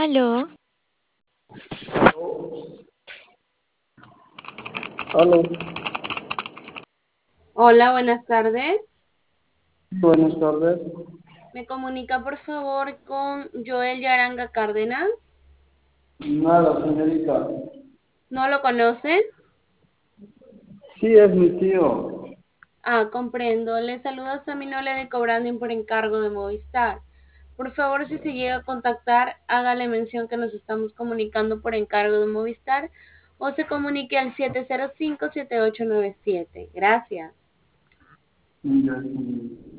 Aló, Aló, Hola, buenas tardes. buenas tardes. ¿Me comunica por favor con Joel Yaranga Cárdenas? Nada, señorita. ¿No lo conoce? Sí, es mi tío. Ah, comprendo. Le saluda Saminole de Cobranding por encargo de Movistar. Por favor, si se llega a contactar, hágale mención que nos estamos comunicando por encargo de Movistar o se comunique al 705-7897. Gracias. Ya, sí.